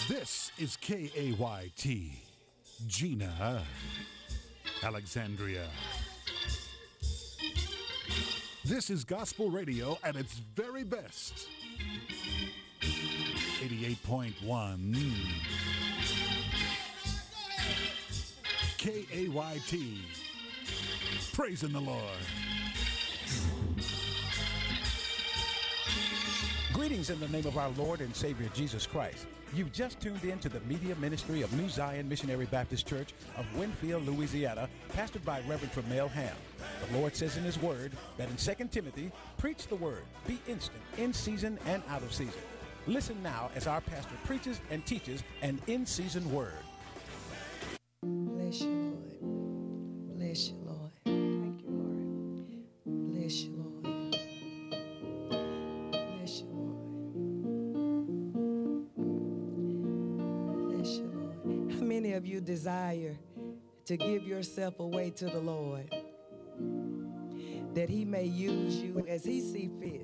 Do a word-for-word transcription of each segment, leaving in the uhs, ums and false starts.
This is K A Y T, Gina, Alexandria. This is gospel radio at its very best. eighty-eight point one K A Y T, praising the Lord. Greetings in the name of our Lord and Savior Jesus Christ. You've just tuned in to the media ministry of New Zion Missionary Baptist Church of Winfield, Louisiana, pastored by Reverend Tremel Ham. The Lord says in His Word that in Second Timothy, preach the Word, be instant, in season and out of season. Listen now as our pastor preaches and teaches an in-season word. Bless you, Lord. Bless you, Lord. Thank you, Lord. Bless you, Lord. Bless you, Lord. Bless you, Lord. How many of you desire to give yourself away to the Lord, that He may use you as He see fit?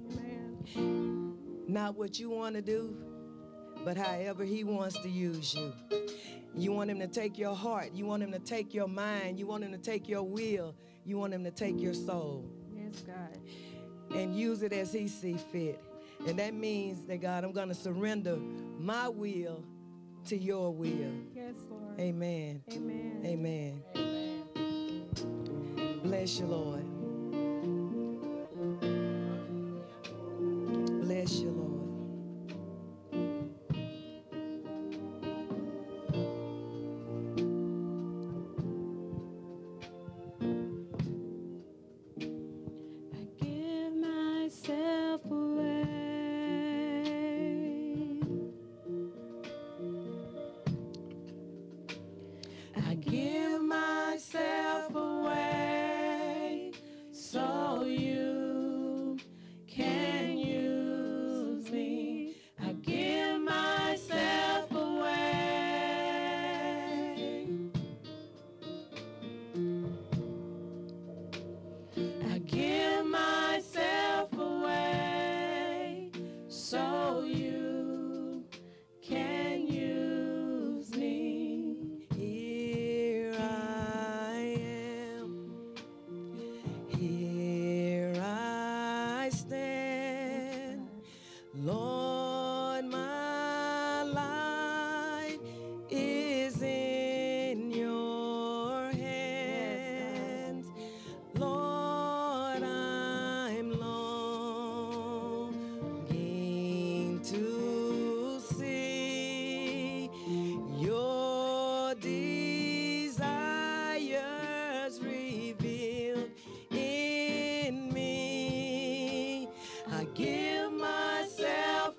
Amen. Not what you want to do, but however He wants to use you. You want Him to take your heart. You want Him to take your mind. You want Him to take your will. You want Him to take your soul. Yes, God. And use it as He see fit. And that means that, God, I'm going to surrender my will to your will. Yes, Lord. Amen. Amen. Amen. Amen. Bless you, Lord. Bless you, Lord. Myself away. I give myself away so you can use me. I give myself away. I give myself away so you can use me. Here I am. Here I stand. Lord, my life is in your hands. Lord, I'm longing to see your desires revealed in me. I give myself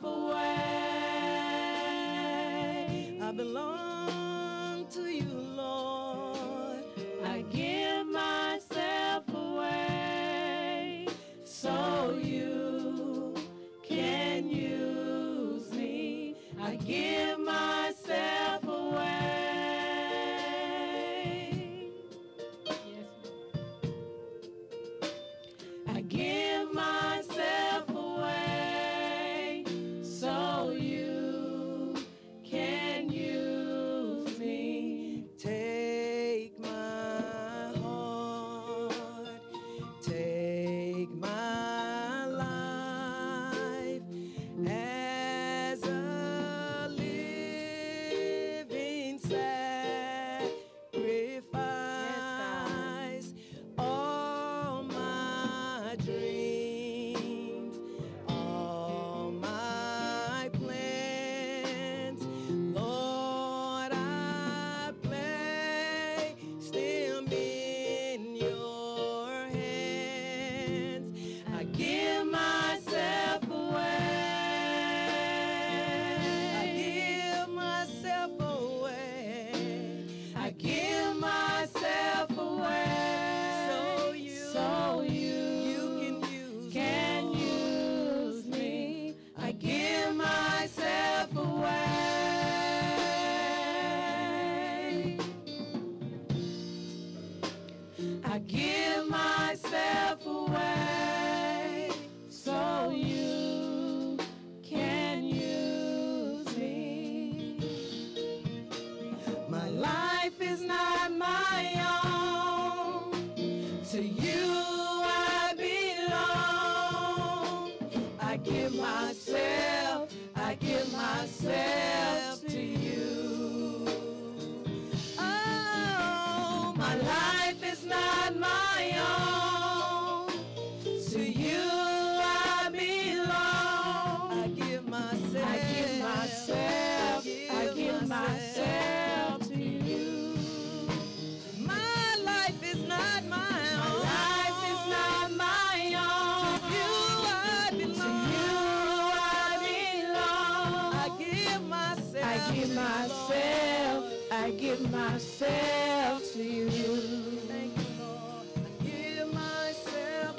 give myself to you. Thank you, Lord. I give myself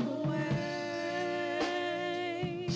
away.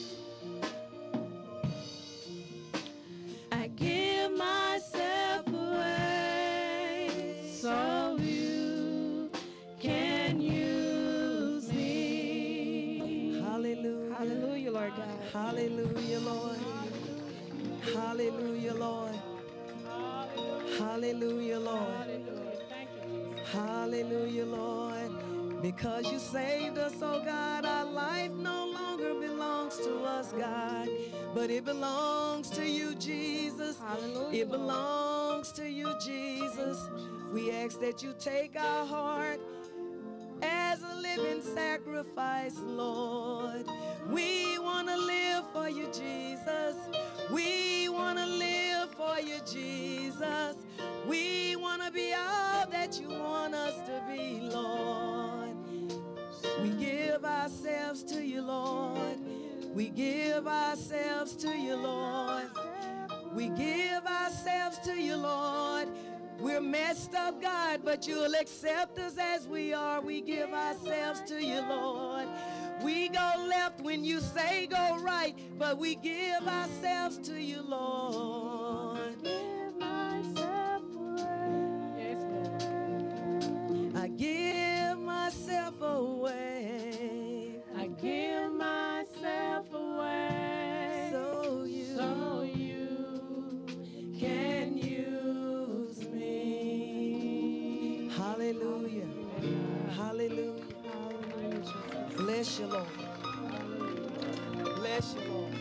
I give myself away so you can use me. Hallelujah. Hallelujah, Lord God. Hallelujah, Lord. Hallelujah, Lord. Hallelujah, Lord. Hallelujah, Lord. Because you saved us, oh God, our life no longer belongs to us, God, but it belongs to you, Jesus. Hallelujah, It belongs to you, Jesus. We ask that you take our heart as a living sacrifice, Lord. We want to live for you, Jesus. We want to live for you, Jesus. We want to be all that you want us to be, Lord. We give ourselves to you, Lord. We give ourselves to you, Lord. We give ourselves to you, Lord. We're messed up, God, but you'll accept us as we are. We give ourselves to you, Lord. We go left when you say go right, but we give ourselves to you, Lord. Give myself away. Yes, Lord. I give myself away. I give myself away So you, so you can use me. Hallelujah. Hallelujah. Bless you, Lord. Bless you, Lord.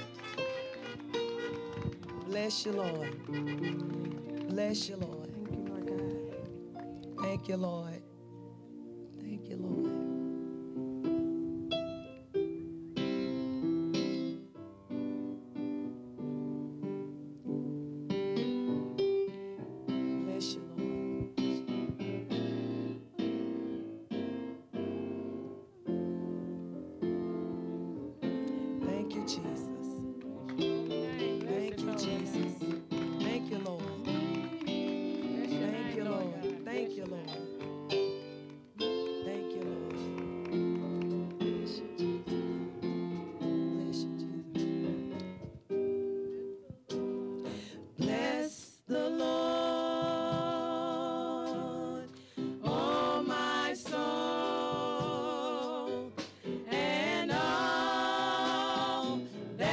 Bless you, Lord. Bless you, Lord. Thank you, Lord. Thank you, Lord. Bless you, Lord. Thank you, Jesus. Thank you, Jesus. Thank you, Lord. Thank you, Lord. Thank you, Lord. Thank you, Lord. Bless you, Jesus. Bless you, Jesus. Bless the Lord, oh my soul, and all that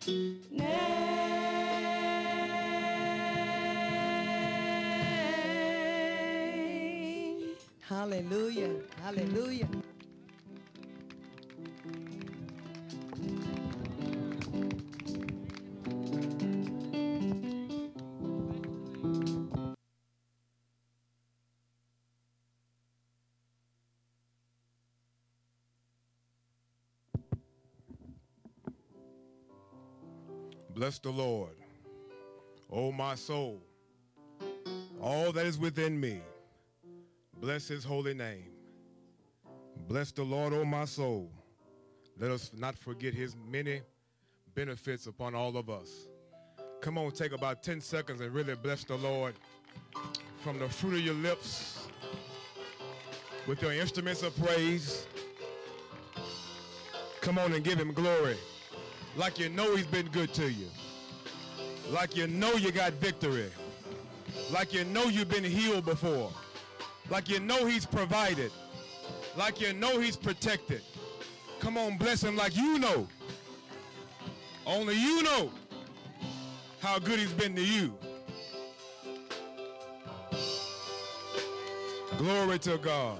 name. Hallelujah. Hallelujah. Bless the Lord, O my soul, all that is within me. Bless his holy name. Bless the Lord, O my soul. Let us not forget his many benefits upon all of us. Come on, take about ten seconds and really bless the Lord from the fruit of your lips with your instruments of praise. Come on and give him glory. Like you know he's been good to you. Like you know you got victory. Like you know you've been healed before. Like you know he's provided. Like you know he's protected. Come on, bless him like you know. Only you know how good he's been to you. Glory to God.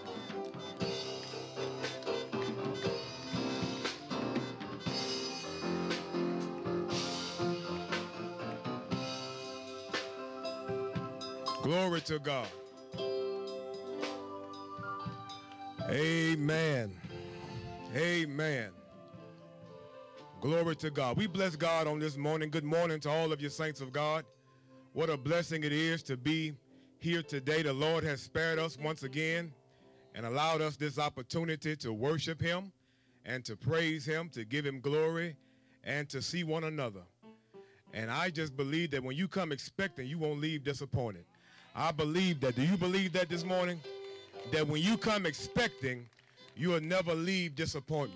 Glory to God. Amen. Amen. Glory to God. We bless God on this morning. Good morning to all of you saints of God. What a blessing it is to be here today. The Lord has spared us once again and allowed us this opportunity to worship him and to praise him, to give him glory, and to see one another. And I just believe that when you come expecting, you won't leave disappointed. I believe that. Do you believe that this morning? That when you come expecting, you will never leave disappointed.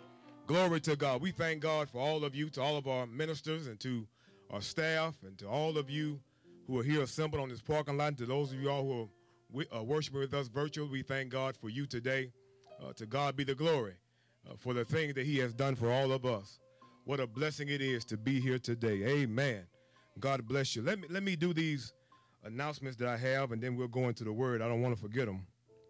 Glory to God. We thank God for all of you, to all of our ministers and to our staff and to all of you who are here assembled on this parking lot, and to those of you all who are wi- uh, worshiping with us virtually. We thank God for you today. Uh, to God be the glory uh, for the things that he has done for all of us. What a blessing it is to be here today. Amen. God bless you. Let me, let me do these announcements that I have, and then we'll go into the word. I don't want to forget them.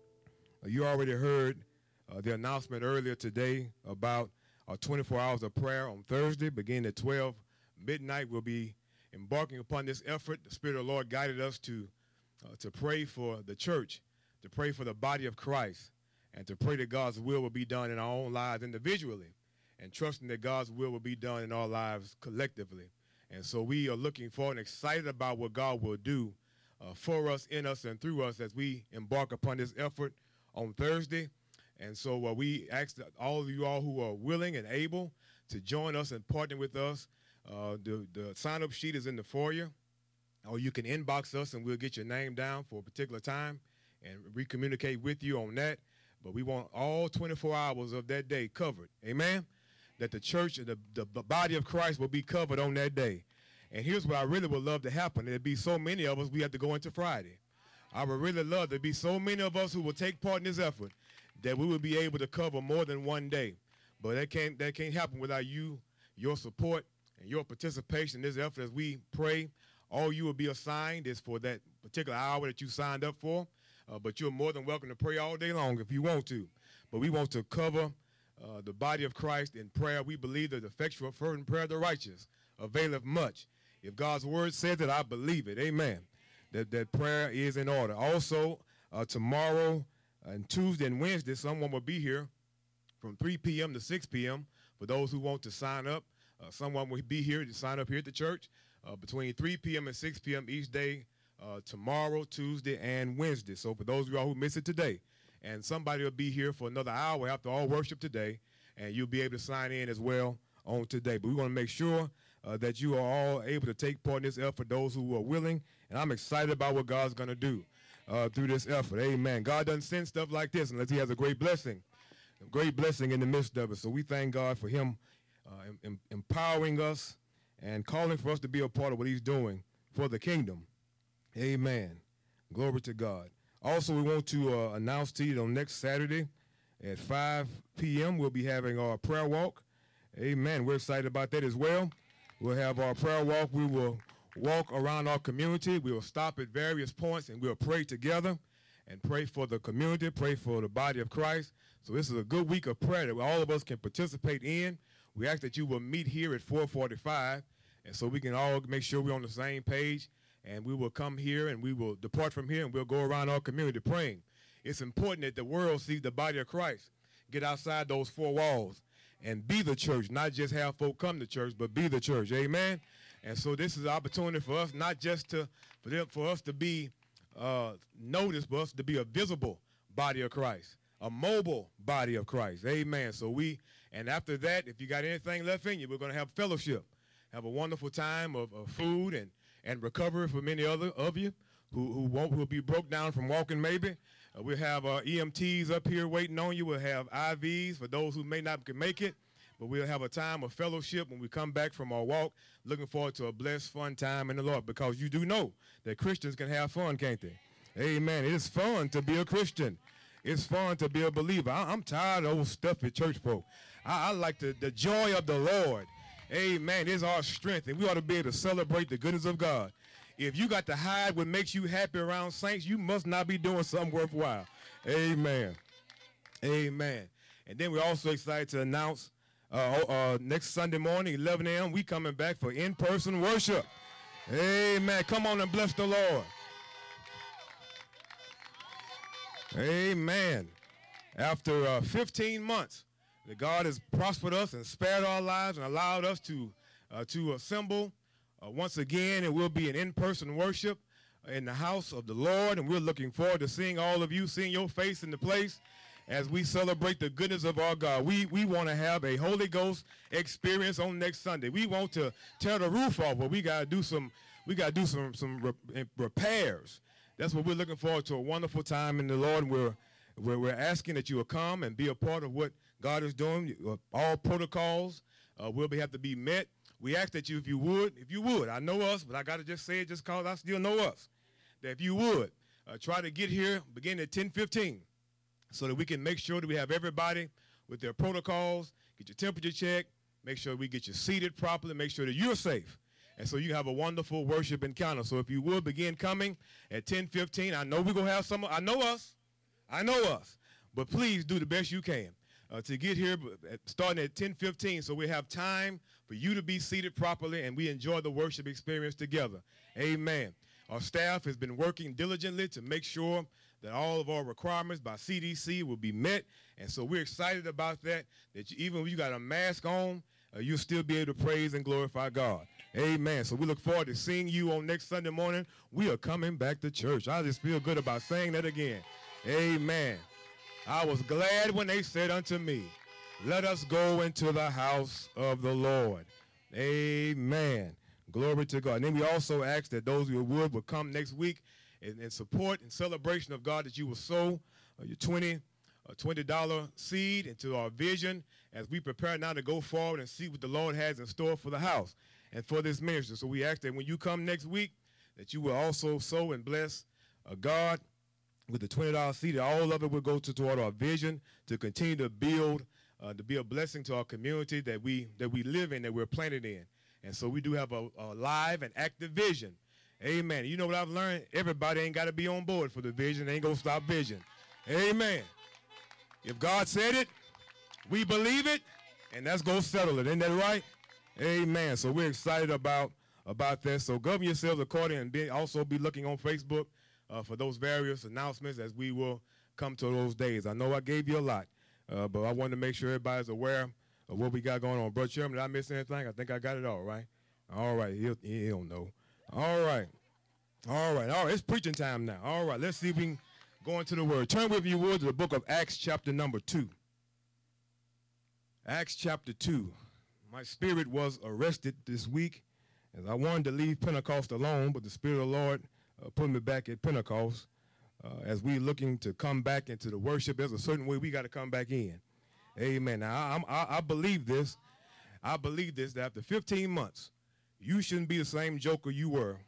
Uh, you already heard uh, the announcement earlier today about our twenty-four hours of prayer on Thursday, beginning at twelve midnight. We'll be embarking upon this effort. The Spirit of the Lord guided us to, uh, to pray for the church, to pray for the body of Christ, and to pray that God's will will be done in our own lives individually, and trusting that God's will will be done in our lives collectively. And so we are looking forward and excited about what God will do uh, for us, in us, and through us as we embark upon this effort on Thursday. And so uh, we ask that all of you all who are willing and able to join us and partner with us. Uh, the, the sign-up sheet is in the foyer, or you can inbox us and we'll get your name down for a particular time and re-communicate with you on that. But we want all twenty-four hours of that day covered. Amen? That the church and the, the, the body of Christ will be covered on that day. And here's what I really would love to happen. There'd be so many of us, we have to go into Friday. I would really love there'd be so many of us who will take part in this effort that we will be able to cover more than one day. But that can't, that can't happen without you, your support, and your participation in this effort as we pray. All you will be assigned is for that particular hour that you signed up for. Uh, but you're more than welcome to pray all day long if you want to. But we want to cover uh, the body of Christ in prayer. We believe that the effectual fervent prayer of the righteous availeth much. If God's word says it, I believe it. Amen. That, that prayer is in order. Also, uh, tomorrow and Tuesday and Wednesday, someone will be here from three p m to six p m for those who want to sign up. Uh, someone will be here to sign up here at the church uh, between three p m and six p m each day, uh, tomorrow, Tuesday, and Wednesday. So for those of y'all who missed it today, and somebody will be here for another hour after all worship today, and you'll be able to sign in as well on today. But we want to make sure uh, that you are all able to take part in this effort, those who are willing, and I'm excited about what God's going to do uh, through this effort. Amen. God doesn't send stuff like this unless he has a great blessing, a great blessing in the midst of it. So we thank God for him uh, em empowering us and calling for us to be a part of what he's doing for the kingdom. Amen. Glory to God. Also, we want to uh, announce to you on next Saturday at five p m we'll be having our prayer walk. Amen. We're excited about that as well. We'll have our prayer walk. We will walk around our community. We will stop at various points and we'll pray together and pray for the community, pray for the body of Christ. So this is a good week of prayer that all of us can participate in. We ask that you will meet here at four forty-five, and so we can all make sure we're on the same page, and we will come here and we will depart from here and we'll go around our community praying. It's important that the world sees the body of Christ get outside those four walls and be the church, not just have folk come to church, but be the church. Amen. And so this is an opportunity for us, not just to for, them, for us to be uh, noticed, but us to be a visible body of Christ, a mobile body of Christ. Amen. So we, and after that, if you got anything left in you, we're going to have fellowship, have a wonderful time of, of food and, and recovery for many other of you who, who won't, who will be broke down from walking maybe. Uh, we'll have uh, E M Ts up here waiting on you. We'll have I Vs for those who may not can make it. But we'll have a time of fellowship when we come back from our walk. Looking forward to a blessed, fun time in the Lord, because you do know that Christians can have fun, can't they? Amen. It is fun to be a Christian. It's fun to be a believer. I, I'm tired of old stuffy church folk. I, I like the, the joy of the Lord. Amen. It's our strength, and we ought to be able to celebrate the goodness of God. If you got to hide what makes you happy around saints, you must not be doing something worthwhile. Amen. Amen. And then we're also excited to announce Uh, uh, next Sunday morning, eleven a m, we coming back for in-person worship. Amen. Come on and bless the Lord. Amen. After uh, fifteen months, that God has prospered us and spared our lives and allowed us to uh, to assemble uh, once again. It will be an in-person worship in the house of the Lord, and we're looking forward to seeing all of you, seeing your face in the place as we celebrate the goodness of our God. We we want to have a Holy Ghost experience on next Sunday. We want to tear the roof off, but we got to do some we got to do some some re repairs. That's what we're looking forward to, a wonderful time in the Lord. And we're we're, we're asking that you will come and be a part of what God is doing. All protocols uh, will be, have to be met. We ask that you, if you would, if you would, I know us, but I got to just say it just because I still know us, that if you would, uh, try to get here beginning at ten fifteen. So that we can make sure that we have everybody with their protocols, get your temperature checked, make sure we get you seated properly, make sure that you're safe. And so you have a wonderful worship encounter. So if you will begin coming at ten fifteen, I know we're going to have some, I know us, I know us, but please do the best you can uh, to get here starting at ten fifteen, so we have time for you to be seated properly and we enjoy the worship experience together. Amen. Our staff has been working diligently to make sure that all of our requirements by C D C will be met. And so we're excited about that, that you, even when you got a mask on, uh, you'll still be able to praise and glorify God. Amen. So we look forward to seeing you on next Sunday morning. We are coming back to church. I just feel good about saying that again. Amen. I was glad when they said unto me, let us go into the house of the Lord. Amen. Glory to God. And then we also ask that those who would will come next week in, in support and celebration of God, that you will sow uh, your twenty dollar seed into our vision as we prepare now to go forward and see what the Lord has in store for the house and for this ministry. So we ask that when you come next week, that you will also sow and bless uh, God with the twenty dollar seed. All of it will go to, toward our vision to continue to build, uh, to be a blessing to our community that we, that we live in, that we're planted in. And so we do have a, a live and active vision. Amen. You know what I've learned? Everybody ain't got to be on board for the vision. They ain't going to stop vision. Amen. If God said it, we believe it, and that's going to settle it. Isn't that right? Amen. So we're excited about, about that. So govern yourselves accordingly, and be, also be looking on Facebook uh, for those various announcements as we will come to those days. I know I gave you a lot, uh, but I wanted to make sure everybody's aware of what we got going on. Brother Chairman, did I miss anything? I think I got it all right. All right. He'll, he don't know. All right. All right. All right. It's preaching time now. All right. Let's see if we can go into the word. Turn with you would to the book of Acts chapter number two. Acts chapter two. My spirit was arrested this week as I wanted to leave Pentecost alone, but the Spirit of the Lord uh, put me back at Pentecost. Uh, as we're looking to come back into the worship, there's a certain way we got to come back in. Amen. Now, I, I, I believe this. I believe this, that after fifteen months, you shouldn't be the same joker you were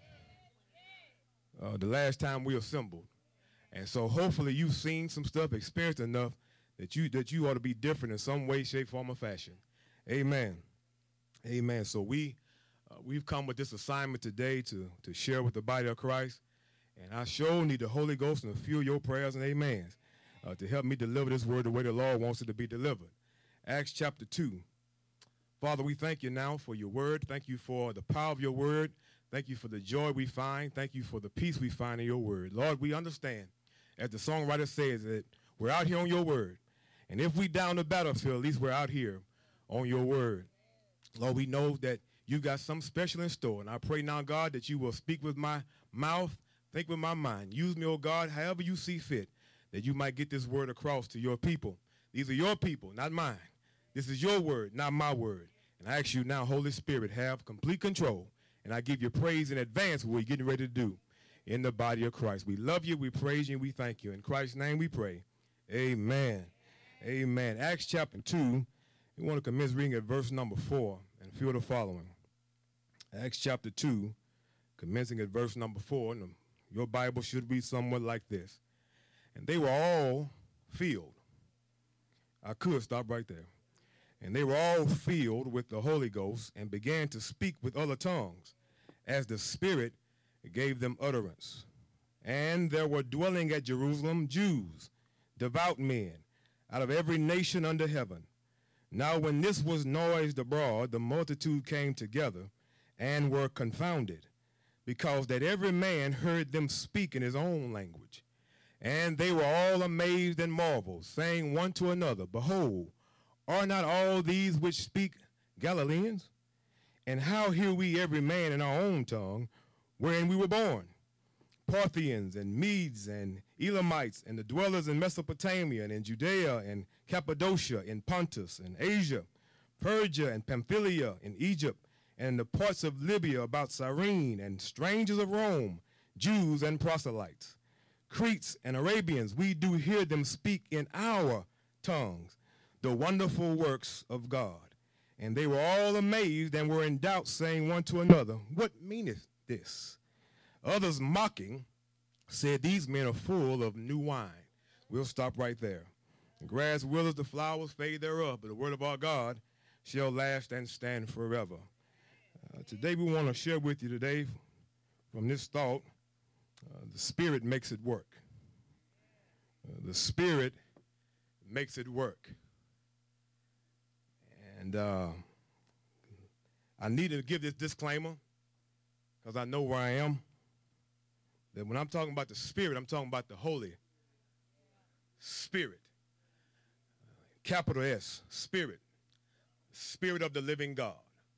uh, the last time we assembled. And so hopefully you've seen some stuff, experienced enough that you that you ought to be different in some way, shape, form, or fashion. Amen. Amen. So we, uh, we've come with this assignment today to, to share with the body of Christ. And I sure need the Holy Ghost and a few of your prayers and amens uh, to help me deliver this word the way the Lord wants it to be delivered. Acts chapter two. Father, we thank you now for your word. Thank you for the power of your word. Thank you for the joy we find. Thank you for the peace we find in your word. Lord, we understand, as the songwriter says, that we're out here on your word. And if we down the battlefield, at least we're out here on your word. Lord, we know that you got something special in store. And I pray now, God, that you will speak with my mouth, think with my mind. Use me, oh God, however you see fit, that you might get this word across to your people. These are your people, not mine. This is your word, not my word. And I ask you now, Holy Spirit, have complete control. And I give you praise in advance for what you're getting ready to do in the body of Christ. We love you, we praise you, and we thank you. In Christ's name we pray. Amen. Amen. Acts chapter two, we want to commence reading at verse number four and feel the following. Acts chapter two, commencing at verse number four, and your Bible should read somewhat like this. And they were all filled. I could stop right there. And they were all filled with the Holy Ghost and began to speak with other tongues as the Spirit gave them utterance. And there were dwelling at Jerusalem Jews, devout men, out of every nation under heaven. Now when this was noised abroad, the multitude came together and were confounded, because that every man heard them speak in his own language. And they were all amazed and marveled, saying one to another, Behold, are not all these which speak Galileans? And how hear we every man in our own tongue, wherein we were born? Parthians and Medes and Elamites and the dwellers in Mesopotamia and in Judea and Cappadocia, in Pontus and Asia, Persia and Pamphylia, in Egypt, and in the parts of Libya about Cyrene, and strangers of Rome, Jews and proselytes, Cretes and Arabians, we do hear them speak in our tongues the wonderful works of God. And they were all amazed and were in doubt, saying one to another, What meaneth this? Others mocking said, These men are full of new wine. We'll stop right there. The grass withers, the flowers fade thereof, but the word of our God shall last and stand forever. Uh, today we want to share with you today from this thought, uh, the Spirit makes it work. Uh, the Spirit makes it work. And uh, I need to give this disclaimer because I know where I am. That when I'm talking about the Spirit, I'm talking about the Holy Spirit. Capital S, Spirit. Spirit of the living God.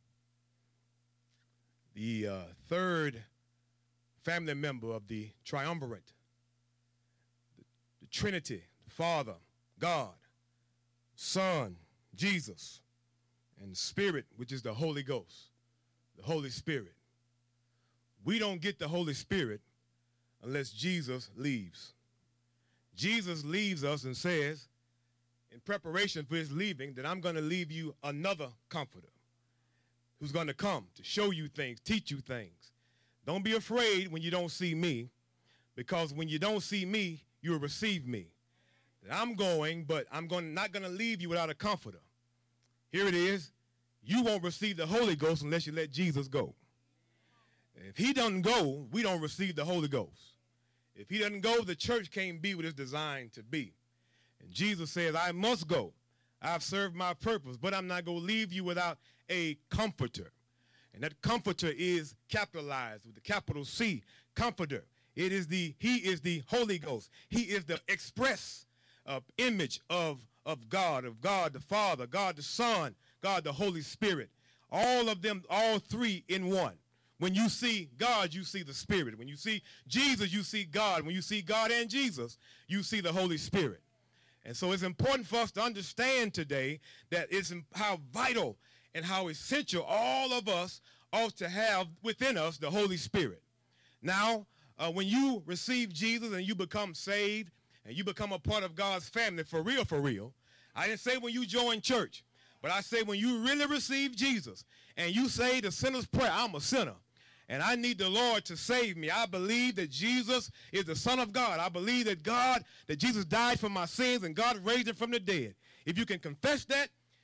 The uh, third family member of the triumvirate. The, the Trinity, the Father, God, Son, Jesus, and Spirit, which is the Holy Ghost, the Holy Spirit. We don't get the Holy Spirit unless Jesus leaves. Jesus leaves us and says, in preparation for his leaving, that I'm going to leave you another comforter who's going to come to show you things, teach you things. Don't be afraid when you don't see me, because when you don't see me, you'll receive me. That I'm going, but I'm going, not going to leave you without a comforter. Here it is. You won't receive the Holy Ghost unless you let Jesus go. If he doesn't go, we don't receive the Holy Ghost. If he doesn't go, the church can't be what it's designed to be. And Jesus says, I must go. I've served my purpose, but I'm not going to leave you without a comforter. And that comforter is capitalized with the capital C, comforter. It is the, he is the Holy Ghost. He is the express uh, image of, of God, of God the Father, God the Son, God the Holy Spirit. All of them, all three in one. When you see God, you see the Spirit. When you see Jesus, you see God. When you see God and Jesus, you see the Holy Spirit. And so it's important for us to understand today that it's how vital and how essential all of us ought to have within us the Holy Spirit. Now, uh, when you receive Jesus and you become saved and you become a part of God's family, for real, for real, I didn't say when you join church, but I say when you really receive Jesus and you say the sinner's prayer, I'm a sinner, and I need the Lord to save me. I believe that Jesus is the Son of God. I believe that God, that Jesus died for my sins and God raised him from the dead. If you can confess that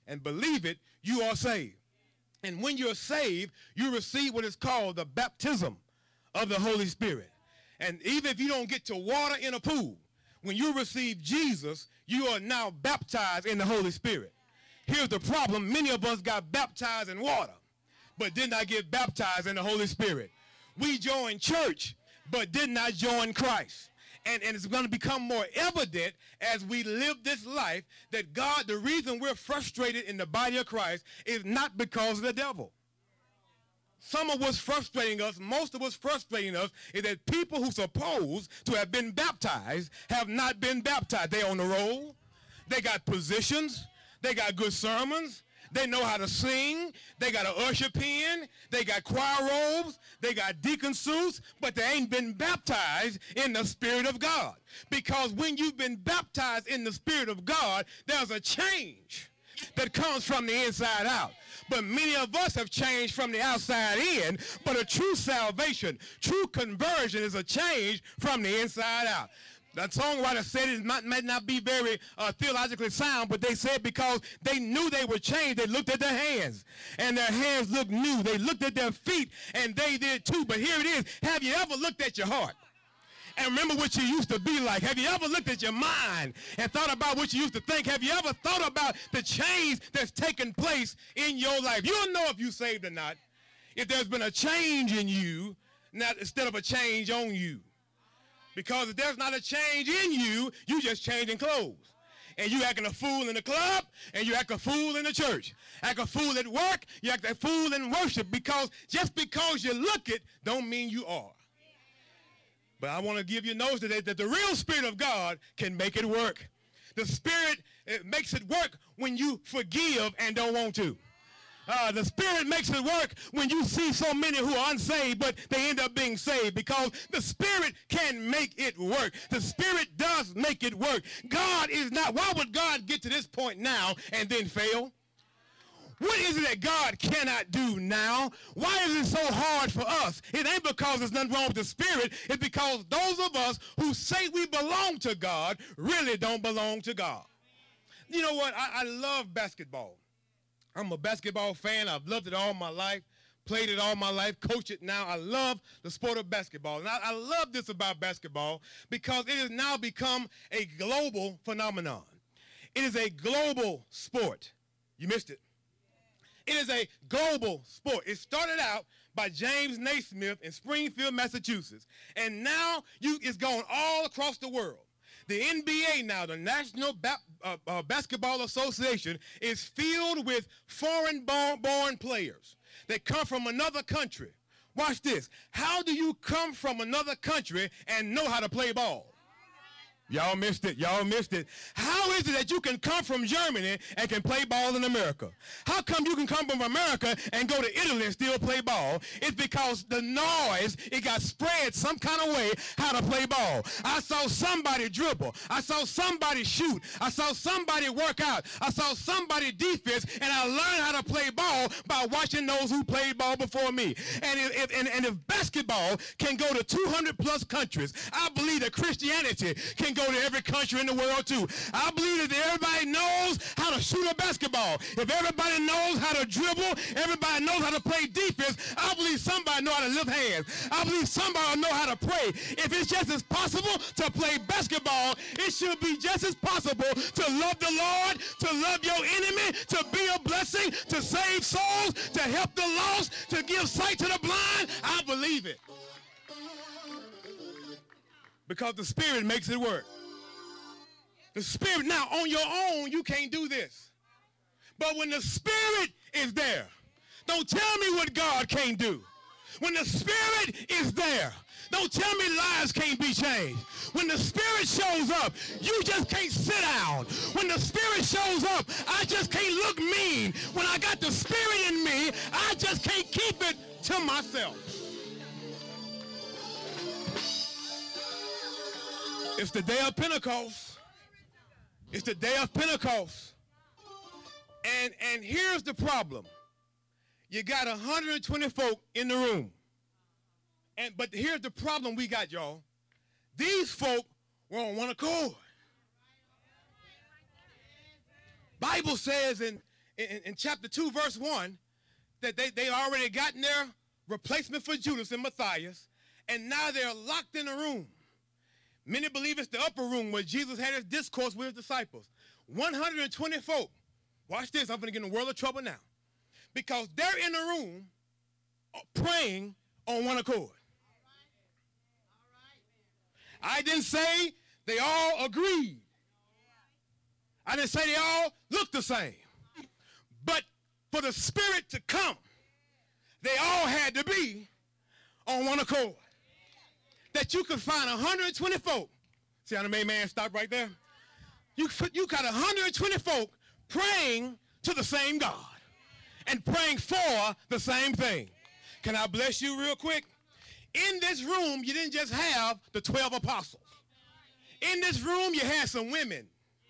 and believe it, you are saved. And when you're saved, you receive what is called the baptism of the Holy Spirit. And even if you don't get to water in a pool, when you receive Jesus, you are now baptized in the Holy Spirit. Here's the problem. Many of us got baptized in water, but did not get baptized in the Holy Spirit. We joined church, but did not join Christ. And, and it's going to become more evident as we live this life that God, the reason we're frustrated in the body of Christ is not because of the devil. Some of what's frustrating us, most of what's frustrating us, is that people who supposed to have been baptized have not been baptized. They're on the roll. They got positions. They got good sermons. They know how to sing. They got an usher pen. They got choir robes. They got deacon suits, but they ain't been baptized in the Spirit of God. Because when you've been baptized in the Spirit of God, there's a change that comes from the inside out. But many of us have changed from the outside in, but a true salvation, true conversion is a change from the inside out. The songwriter said it might, might not be very uh, theologically sound, but they said because they knew they were changed, they looked at their hands, and their hands looked new. They looked at their feet, and they did too. But here it is. Have you ever looked at your heart and remember what you used to be like? Have you ever looked at your mind and thought about what you used to think? Have you ever thought about the change that's taken place in your life? You'll know if you're saved or not if there's been a change in you, not instead of a change on you. Because if there's not a change in you, you just changing clothes. And you acting a fool in the club, and you act a fool in the church. Act a fool at work, you act a fool in worship. Because just because you look it, don't mean you are. But I want to give you notice today that the real Spirit of God can make it work. The Spirit it makes it work when you forgive and don't want to. Uh, the Spirit makes it work when you see so many who are unsaved, but they end up being saved, because the Spirit can make it work. The Spirit does make it work. God is not, why would God get to this point now and then fail? What is it that God cannot do now? Why is it so hard for us? It ain't because there's nothing wrong with the Spirit. It's because those of us who say we belong to God really don't belong to God. You know what? I, I love basketball. I'm a basketball fan. I've loved it all my life, played it all my life, coach it now. I love the sport of basketball. And I, I love this about basketball because it has now become a global phenomenon. It is a global sport. You missed it. It is a global sport. It started out by James Naismith in Springfield, Massachusetts. And now you, it's gone all across the world. The N B A now, the National ba- uh, uh, Basketball Association, is filled with foreign-born players that come from another country. Watch this. How do you come from another country and know how to play ball? Y'all missed it. Y'all missed it. How is it that you can come from Germany and can play ball in America? How come you can come from America and go to Italy and still play ball? It's because the noise, it got spread some kind of way how to play ball. I saw somebody dribble. I saw somebody shoot. I saw somebody work out. I saw somebody defense, and I learned how to play ball by watching those who played ball before me. And if, and, and if basketball can go to two hundred plus countries, I believe that Christianity can go to every country in the world too. I believe that everybody knows how to shoot a basketball. If everybody knows how to dribble, everybody knows how to play defense, I believe somebody knows how to lift hands. I believe somebody knows how to pray. If it's just as possible to play basketball, it should be just as possible to love the Lord, to love your enemy, to be a blessing, to save souls, to help the lost, to give sight to the blind. I believe it. Because the Spirit makes it work. The Spirit, now on your own, you can't do this. But when the Spirit is there, don't tell me what God can't do. When the Spirit is there, don't tell me lives can't be changed. When the Spirit shows up, you just can't sit down. When the Spirit shows up, I just can't look mean. When I got the Spirit in me, I just can't keep it to myself. It's the day of Pentecost. It's the day of Pentecost. And, and here's the problem. You got one hundred twenty folk in the room. And, but here's the problem we got, y'all. These folk were on one accord. Bible says in, in, in chapter two, verse one, that they, they already gotten their replacement for Judas and Matthias, and now they're locked in a room. Many believe it's the upper room where Jesus had his discourse with his disciples. one hundred twenty folk. Watch this. I'm going to get in a world of trouble now. Because they're in a room praying on one accord. I didn't say they all agreed. I didn't say they all looked the same. But for the Spirit to come, they all had to be on one accord. That you could find one hundred twenty folk. See how the main man stopped right there? You, you got one hundred twenty folk praying to the same God and praying for the same thing. Can I bless you real quick? In this room, you didn't just have the twelve apostles. In this room, you had some women.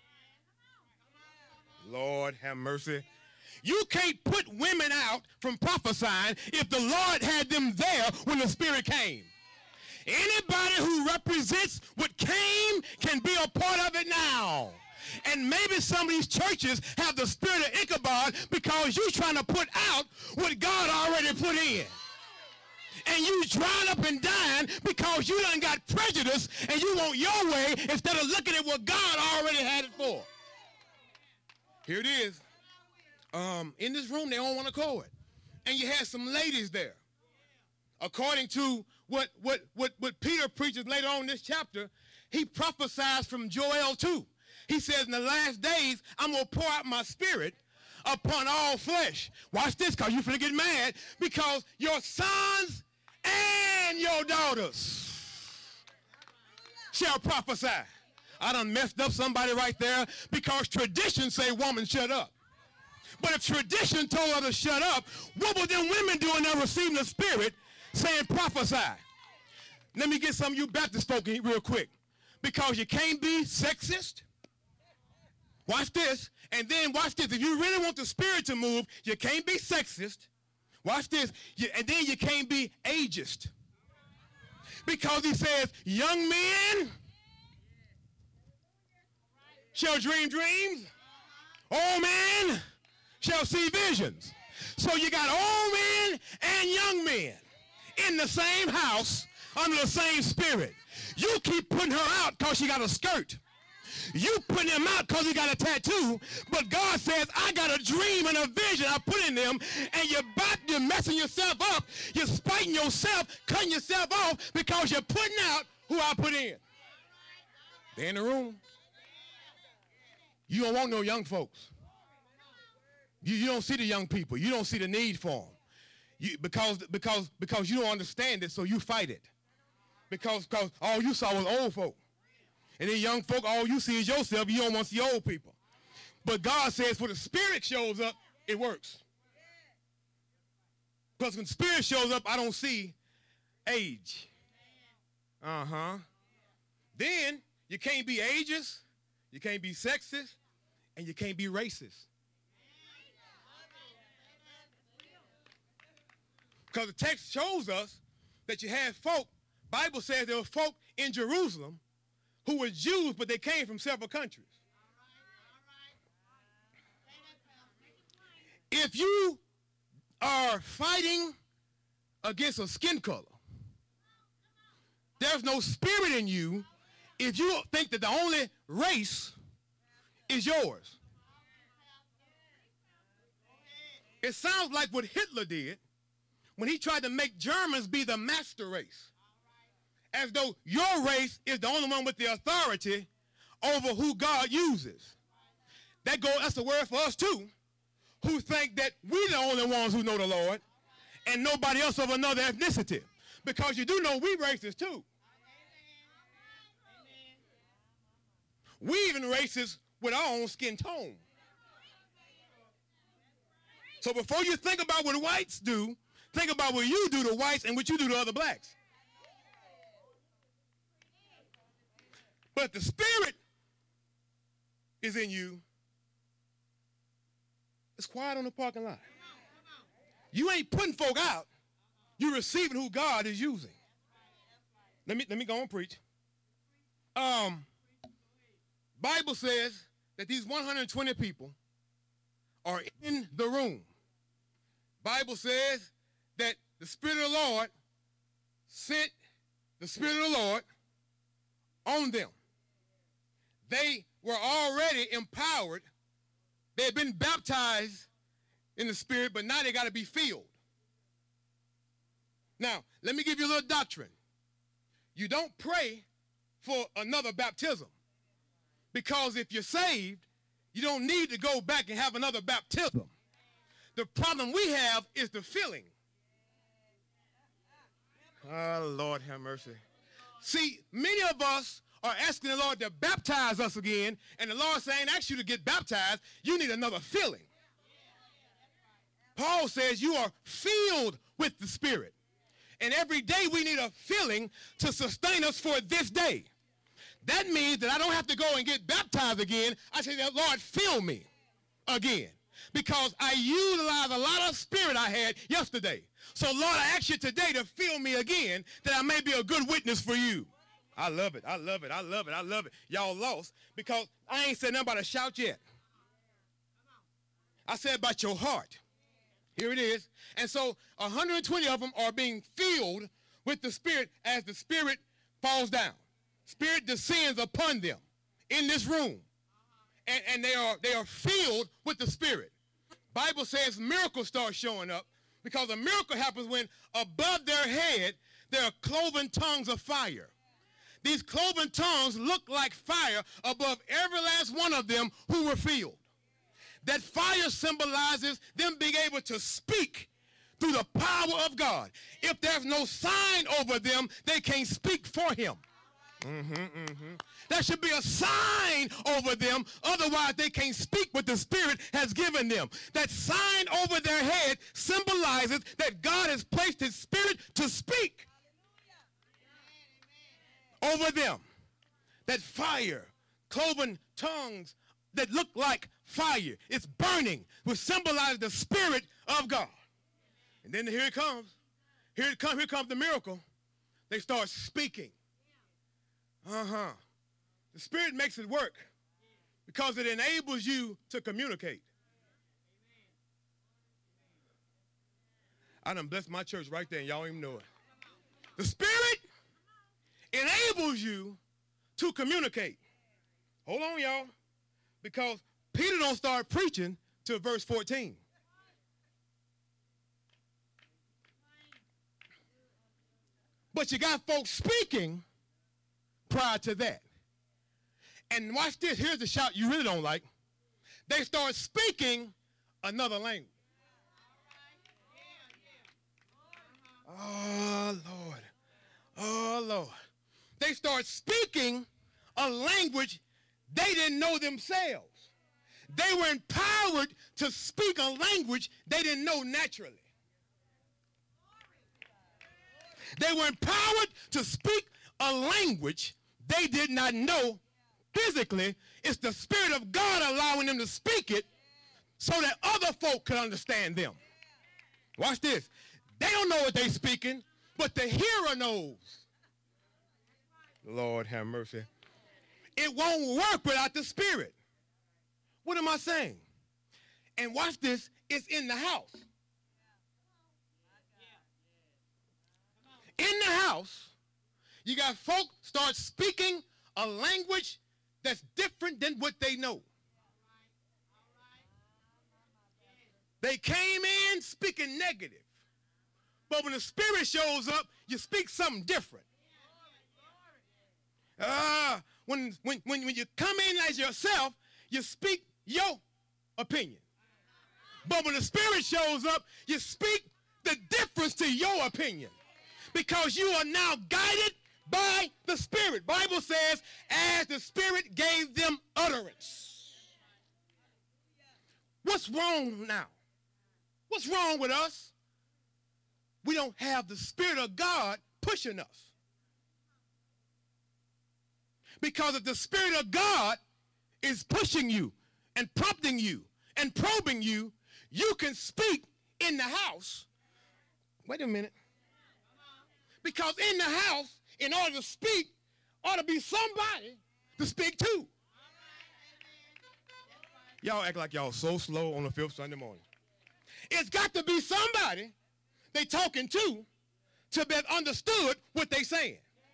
Lord have mercy. You can't put women out from prophesying if the Lord had them there when the Spirit came. Anybody who represents what came can be a part of it now. And maybe some of these churches have the spirit of Ichabod because you're trying to put out what God already put in. And you drying up and dying because you done got prejudice and you want your way instead of looking at what God already had it for. Here it is. Um, in this room, they all want to call it. And you had some ladies there. According to what, what, what, what Peter preaches later on in this chapter, he prophesies from Joel two. He says, in the last days, I'm going to pour out my spirit upon all flesh. Watch this, because you're going to get mad, because your sons and your daughters shall prophesy. I done messed up somebody right there because tradition say, woman, shut up. But if tradition told her to shut up, what were them women doing there receiving the spirit saying prophesy? Let me get some of you Baptist folk in real quick. Because you can't be sexist. Watch this. And then watch this. If you really want the spirit to move, you can't be sexist. Watch this. You, and then you can't be ageist. Because he says, young men shall dream dreams. Old men shall see visions. So you got old men and young men in the same house under the same spirit. You keep putting her out because she got a skirt. You putting him out because he got a tattoo. But God says, I got a dream and a vision I put in them. And you're, about, you're messing yourself up. You're spiting yourself, cutting yourself off because you're putting out who I put in. They're in the room. You don't want no young folks. You, you don't see the young people. You don't see the need for them. You, because, because, because you don't understand it, so you fight it. Because, because all you saw was old folk. And then young folk, all you see is yourself. You don't want to see old people. But God says when the Spirit shows up, it works. Because when the Spirit shows up, I don't see age. Uh-huh. Then you can't be ageist, you can't be sexist, and you can't be racist. Because the text shows us that you had folk, Bible says there were folk in Jerusalem who were Jews, but they came from several countries. If you are fighting against a skin color, there's no spirit in you if you think that the only race is yours. It sounds like what Hitler did when he tried to make Germans be the master race. As though your race is the only one with the authority over who God uses. That go, that's a word for us too, who think that we're the only ones who know the Lord and nobody else of another ethnicity. Because you do know we racist too. We even racist with our own skin tone. So before you think about what whites do, think about what you do to whites and what you do to other blacks. But the Spirit is in you. It's quiet on the parking lot. You ain't putting folk out. You're receiving who God is using. Let me, let me go and preach. Um, Bible says that these one hundred twenty people are in the room, Bible says that the Spirit of the Lord sent the Spirit of the Lord on them. They were already empowered. They had been baptized in the Spirit, but now they got to be filled. Now, let me give you a little doctrine. You don't pray for another baptism, because if you're saved, you don't need to go back and have another baptism. The problem we have is the filling. Oh, Lord have mercy. See, many of us are asking the Lord to baptize us again, and the Lord saying, ask you to get baptized, you need another filling. Paul says you are filled with the Spirit. And every day we need a filling to sustain us for this day. That means that I don't have to go and get baptized again. I say, Lord, fill me again. Because I utilized a lot of spirit I had yesterday. So, Lord, I ask you today to fill me again, that I may be a good witness for you. I love it. I love it. I love it. I love it. Y'all lost because I ain't said nothing about a shout yet. I said about your heart. Here it is. And so one hundred twenty of them are being filled with the Spirit as the Spirit falls down. Spirit descends upon them in this room. And, and they are they are filled with the Spirit. Bible says miracles start showing up, because a miracle happens when above their head there are cloven tongues of fire. These cloven tongues look like fire above every last one of them who were filled. That fire symbolizes them being able to speak through the power of God. If there's no sign over them, they can't speak for him. Mm-hmm, mm-hmm. There should be a sign over them, otherwise they can't speak what the Spirit has given them. That sign over their head symbolizes that God has placed his Spirit to speak over them. That fire, cloven tongues that look like fire, it's burning, which symbolizes the Spirit of God. And then here it comes. Here it comes. Here comes the miracle. They start speaking. Uh-huh. The Spirit makes it work because it enables you to communicate. I done blessed my church right there, and y'all don't even know it. The Spirit enables you to communicate. Hold on, y'all, because Peter don't start preaching till verse fourteen. But you got folks speaking prior to that. And watch this. Here's the shout you really don't like. They start speaking another language. Oh, Lord. Oh, Lord. They start speaking a language they didn't know themselves. They were empowered to speak a language they didn't know naturally. They were empowered to speak a language they did not know physically. It's the Spirit of God allowing them to speak it so that other folk could understand them. Watch this. They don't know what they're speaking, but the hearer knows. Lord have mercy. It won't work without the Spirit. What am I saying? And watch this. It's in the house. In the house, you got folk start speaking a language that's different than what they know. They came in speaking negative. But when the Spirit shows up, you speak something different. Ah, uh, when, when, when, when you come in as yourself, you speak your opinion. But when the Spirit shows up, you speak the difference to your opinion. Because you are now guided by the Spirit. Bible says, as the Spirit gave them utterance. What's wrong now? What's wrong with us? We don't have the Spirit of God pushing us. Because if the Spirit of God is pushing you and prompting you and probing you, you can speak in the house. Wait a minute. Because in the house, in order to speak, ought to be somebody to speak to. Y'all act like y'all so slow on the fifth Sunday morning. It's got to be somebody they talking to to be understood what they saying.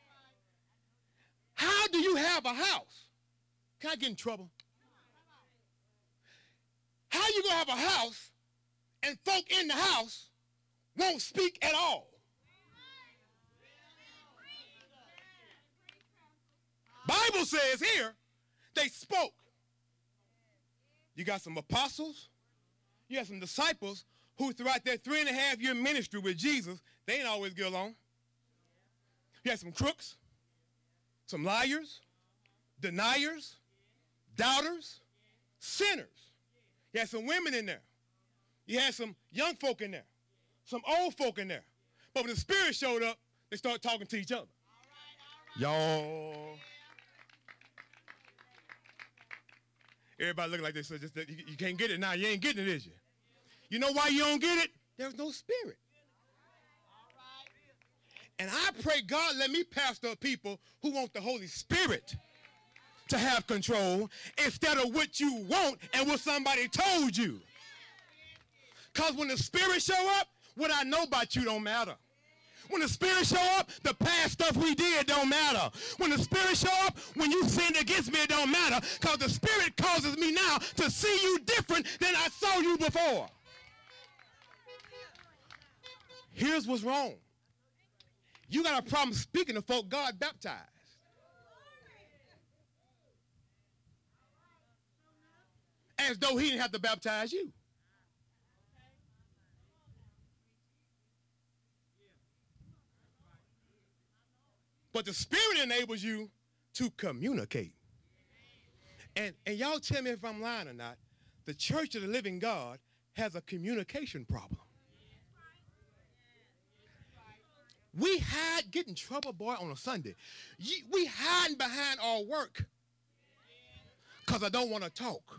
How do you have a house? Can I get in trouble? How you gonna have a house and folk in the house won't speak at all? Bible says here they spoke. You got some apostles, you got some disciples who throughout their three and a half year ministry with Jesus, they ain't always get along. You had some crooks, some liars, deniers, doubters, sinners. You had some women in there. You had some young folk in there, some old folk in there. But when the Spirit showed up, they started talking to each other. Y'all. Everybody looking like they said, just that you, you can't get it now. You ain't getting it, is you? You know why you don't get it? There's no Spirit. And I pray God let me pastor people who want the Holy Spirit to have control instead of what you want and what somebody told you. Because when the Spirit show up, what I know about you don't matter. When the Spirit show up, the past stuff we did don't matter. When the Spirit show up, when you sinned against me, it don't matter. Because the Spirit causes me now to see you different than I saw you before. Here's what's wrong. You got a problem speaking to folk God baptized. As though he didn't have to baptize you. But the Spirit enables you to communicate. And, and y'all tell me if I'm lying or not, the Church of the Living God has a communication problem. We hide, get in trouble, boy, on a Sunday. We hiding behind our work because I don't want to talk.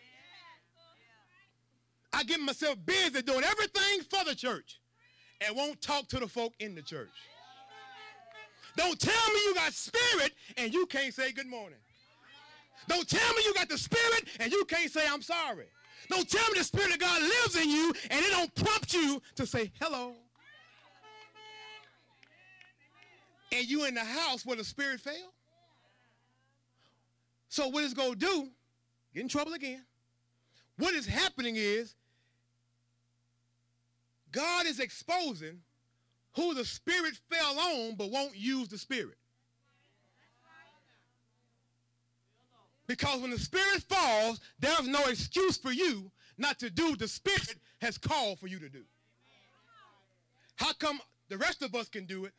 I get myself busy doing everything for the church and won't talk to the folk in the church. Don't tell me you got Spirit and you can't say good morning. Don't tell me you got the Spirit and you can't say I'm sorry. Don't tell me the Spirit of God lives in you and it don't prompt you to say hello. And you in the house where the Spirit fell. So what it's going to do, get in trouble again. What is happening is God is exposing who the Spirit fell on but won't use the Spirit. Because when the Spirit falls, there's no excuse for you not to do what the Spirit has called for you to do. How come the rest of us can do it?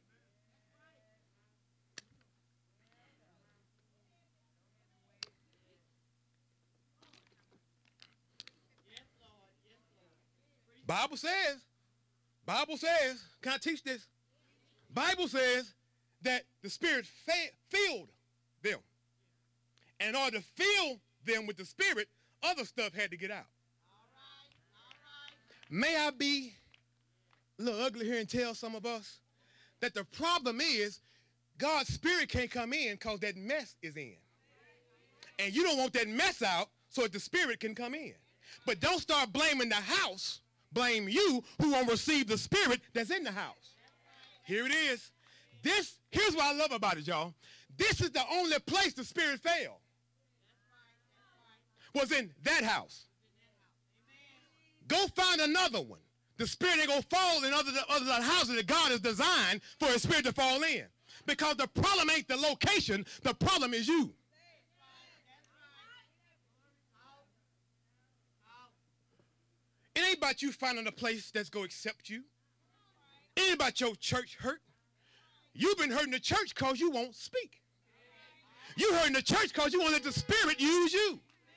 Bible says, Bible says, can I teach this? Bible says that the Spirit fa- filled them. And in order to fill them with the Spirit, other stuff had to get out. All right, all right. May I be a little ugly here and tell some of us that the problem is God's Spirit can't come in because that mess is in. And you don't want that mess out so that the Spirit can come in. But don't start blaming the house. Blame you who won't receive the Spirit that's in the house. Here it is. This, here's what I love about it, y'all. This is the only place the Spirit fell. Was in that house. Go find another one. The Spirit ain't going to fall in other, other than houses that God has designed for His Spirit to fall in. Because the problem ain't the location. The problem is you. It ain't about you finding a place that's going to accept you. It ain't about your church hurt. You've been hurting the church because you won't speak. You hurting the church because you won't let the Spirit use you.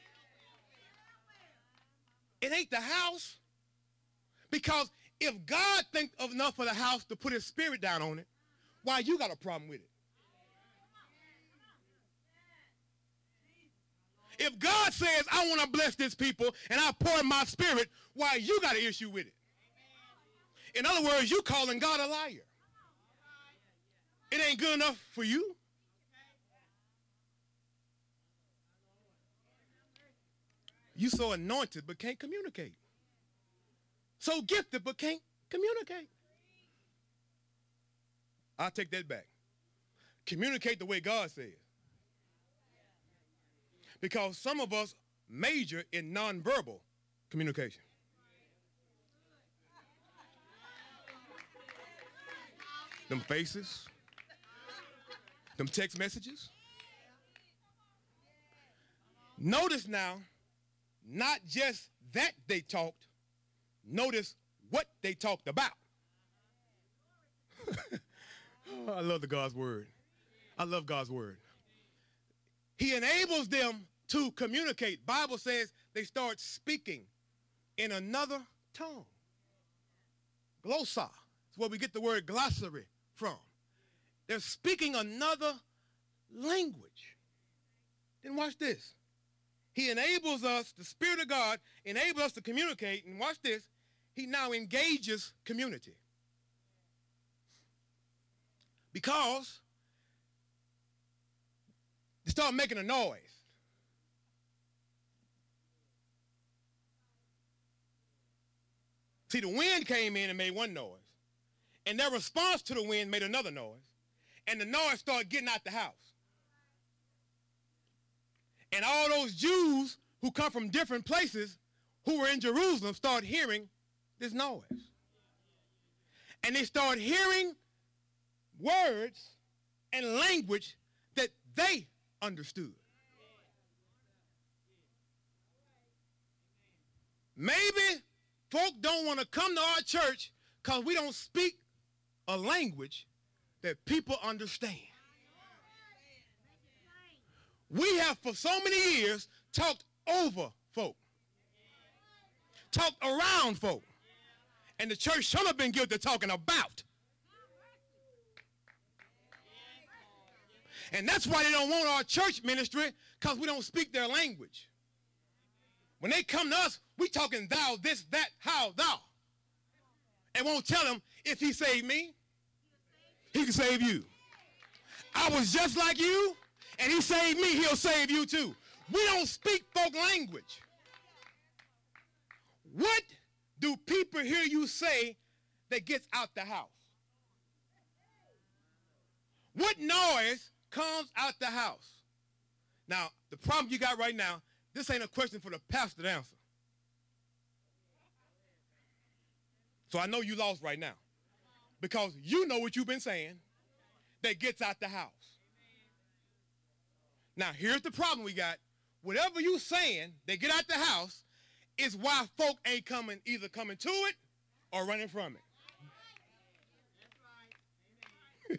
It ain't the house. Because if God thinks of enough of the house to put His Spirit down on it, why you got a problem with it? If God says, I want to bless this people and I pour in my Spirit, why you got an issue with it? In other words, you calling God a liar. It ain't good enough for you. You so anointed but can't communicate. So gifted but can't communicate. I'll take that back. Communicate the way God says. Because some of us major in nonverbal communication. Them faces, them text messages. Notice now, not just that they talked, notice what they talked about. Oh, I love the God's word. I love God's word. He enables them to communicate. Bible says they start speaking in another tongue. Glossa is where we get the word glossary from. They're speaking another language. Then watch this. He enables us, the Spirit of God enables us to communicate, and watch this, he now engages community. Because they start making a noise. See, the wind came in and made one noise. And their response to the wind made another noise. And the noise started getting out the house. And all those Jews who come from different places who were in Jerusalem started hearing this noise. And they started hearing words and language that they understood. Maybe folk don't want to come to our church because we don't speak a language that people understand. We have for so many years talked over folk, talked around folk, and the church should have been guilty of talking about. And that's why they don't want our church ministry, because we don't speak their language. When they come to us, we talking thou, this, that, how, thou. And won't tell them, if he saved me, he can save you. I was just like you, and he saved me, he'll save you too. We don't speak folk language. What do people hear you say that gets out the house? What noise comes out the house? Now, the problem you got right now, this ain't a question for the pastor to answer. So I know you lost right now. Because you know what you've been saying that gets out the house. Now, here's the problem we got. Whatever you saying that get out the house is why folk ain't coming, either coming to it or running from it.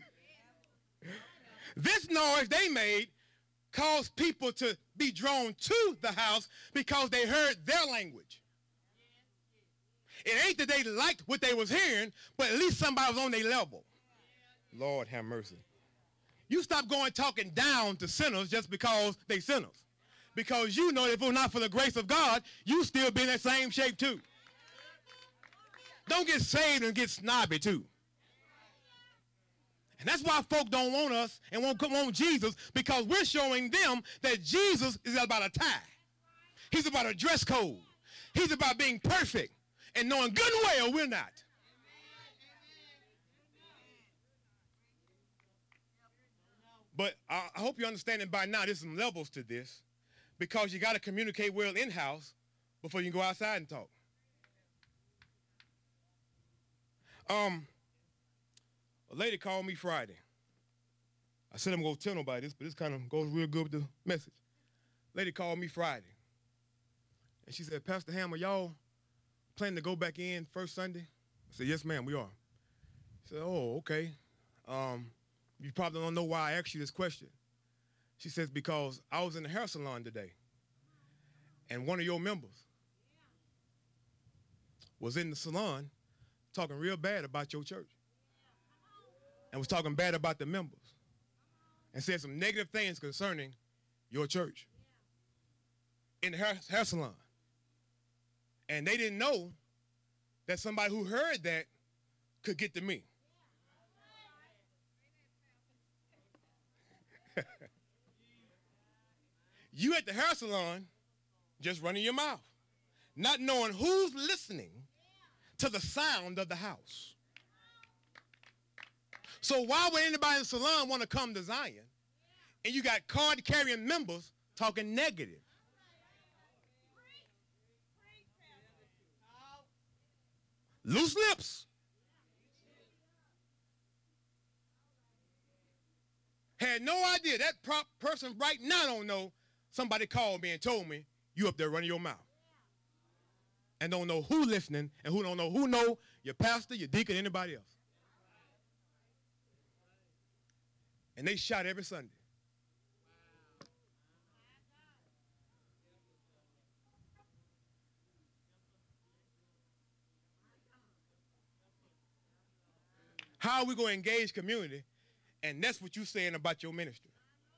This noise they made caused people to be drawn to the house because they heard their language. It ain't that they liked what they was hearing, but at least somebody was on their level. Lord have mercy. You stop going talking down to sinners just because they sinners. Because you know if it was not for the grace of God, you still be in that same shape too. Don't get saved and get snobby too. And that's why folk don't want us and won't want Jesus, because we're showing them that Jesus is about a tie. He's about a dress code. He's about being perfect and knowing good and well we're not. But I hope you're understanding by now there's some levels to this, because you got to communicate well in-house before you can go outside and talk. Um, a lady called me Friday. I said I'm going to tell nobody this, but this kind of goes real good with the message. Lady called me Friday. And she said, Pastor Hammer, y'all planning to go back in first Sunday? I said, yes, ma'am, we are. She said, oh, okay. Um, you probably don't know why I asked you this question. She says, because I was in the hair salon today, and one of your members was in the salon talking real bad about your church, and was talking bad about the members, and said some negative things concerning your church in the hair, hair salon. And they didn't know that somebody who heard that could get to me. You at the hair salon Just running your mouth. Not knowing who's listening to the sound of the house. So why would anybody in the salon want to come to Zion and you got card-carrying members talking negative? Loose lips. Had no idea. That prop person right now don't know. Somebody called me and told me, you up there running your mouth. And don't know who listening and who don't know who know your pastor, your deacon, anybody else. And they shot every Sunday. How are we going to engage community? And that's what you're saying about your ministry.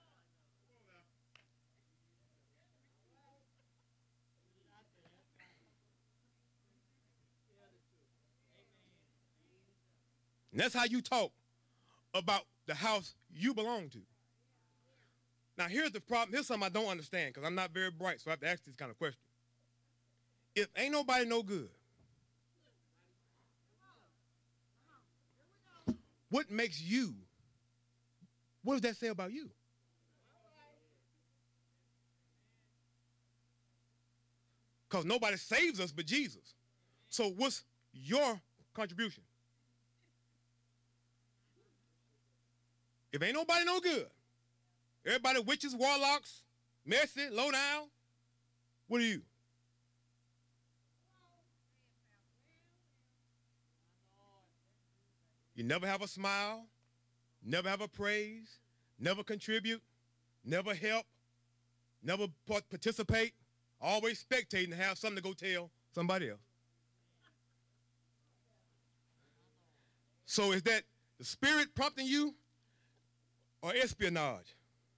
And that's how you talk about the house you belong to. Now, here's the problem. Here's something I don't understand because I'm not very bright, so I have to ask this kind of question. If ain't nobody no good, what makes you, what does that say about you? Because nobody saves us but Jesus. So what's your contribution? If ain't nobody no good, everybody witches, warlocks, messy, low down, what are you? You never have a smile, never have a praise, never contribute, never help, never participate, always spectating to have something to go tell somebody else. So is that the Spirit prompting you or espionage?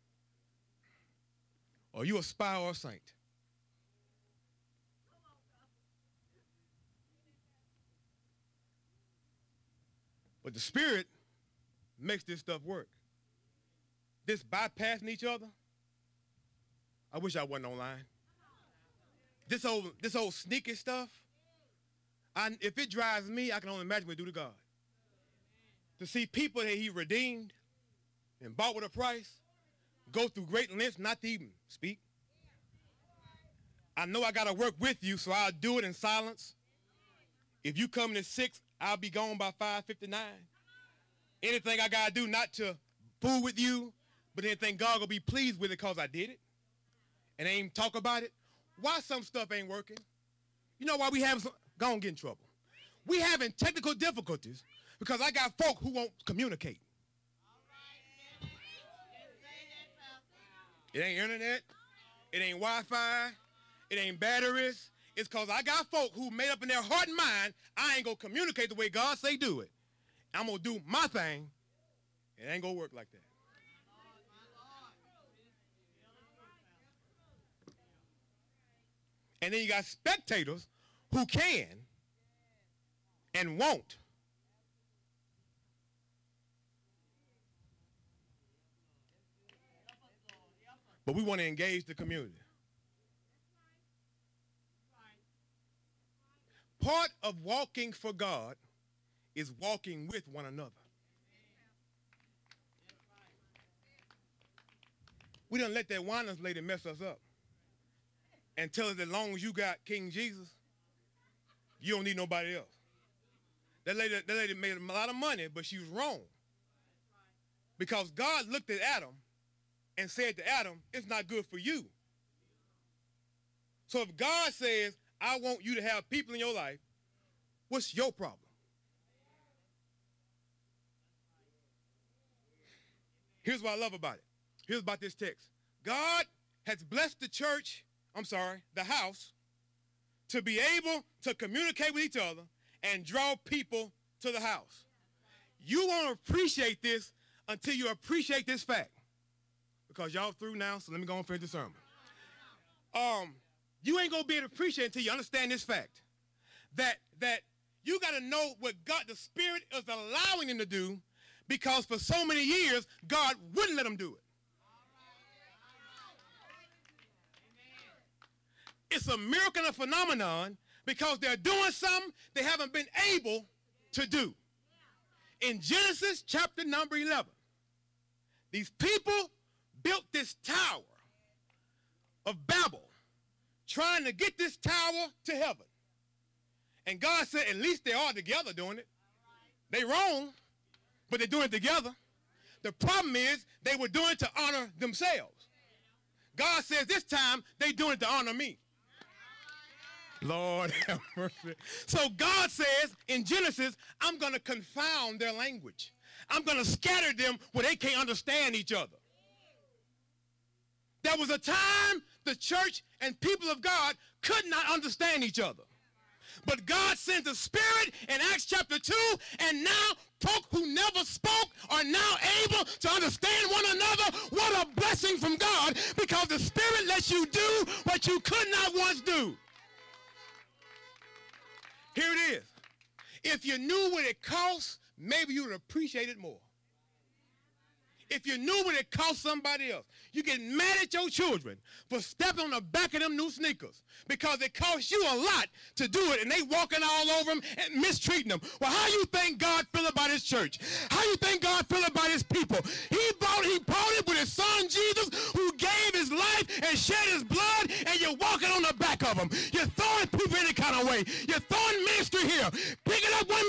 Are you a spy or a saint? But the Spirit makes this stuff work. This bypassing each other, I wish I wasn't online. This old, this old sneaky stuff, I, if it drives me, I can only imagine what it do to God. To see people that he redeemed and bought with a price go through great lengths not to even speak. I know I got to work with you, so I'll do it in silence. If you come in at six, I'll be gone by five fifty-nine. Anything I got to do not to fool with you, but anything God will be pleased with it because I did it and ain't even talk about it. Why some stuff ain't working? You know why we having some, go and get in trouble. We having technical difficulties because I got folk who won't communicate. It ain't internet. It ain't Wi-Fi. It ain't batteries. It's because I got folk who made up in their heart and mind, I ain't going to communicate the way God say do it. I'm going to do my thing. It ain't going to work like that. And then you got spectators who can and won't. But we want to engage the community. Part of walking for God is walking with one another. We done let that Winans lady mess us up and tell us that as long as you got King Jesus, you don't need nobody else. That lady, that lady made a lot of money, but she was wrong. Because God looked at Adam and said to Adam, it's not good for you. So if God says, I want you to have people in your life, what's your problem? Here's what I love about it. Here's about this text. God has blessed the church, I'm sorry, the house, to be able to communicate with each other and draw people to the house. You won't appreciate this until you appreciate this fact. Because y'all through now, so let me go on and finish the sermon. Um, you ain't going to be able to appreciate it until you understand this fact. That, that you got to know what God, the Spirit is allowing him to do, because for so many years, God wouldn't let him do it. It's a miracle and a phenomenon because they're doing something they haven't been able to do. In Genesis chapter number eleven, these people built this tower of Babel, trying to get this tower to heaven. And God said, at least they are together doing it. They wrong, but they're doing it together. The problem is they were doing it to honor themselves. God says this time they doing it to honor me. Lord have mercy. So God says in Genesis, I'm going to confound their language. I'm going to scatter them where they can't understand each other. There was a time the church and people of God could not understand each other. But God sent the Spirit in Acts chapter two, and now folk who never spoke are now able to understand one another. What a blessing from God, because the Spirit lets you do what you could not once do. Here it is. If you knew what it costs, maybe you would appreciate it more. If you knew what it cost somebody else, you get mad at your children for stepping on the back of them new sneakers because it costs you a lot to do it, and they walking all over them and mistreating them. Well, how you think God feel about his church? How you think God feel about his people? He bought, he bought it with his son Jesus, who gave his life and shed his blood, and you're walking on the back of them. You're throwing people any kind of way. You're throwing ministry here. Pick it up one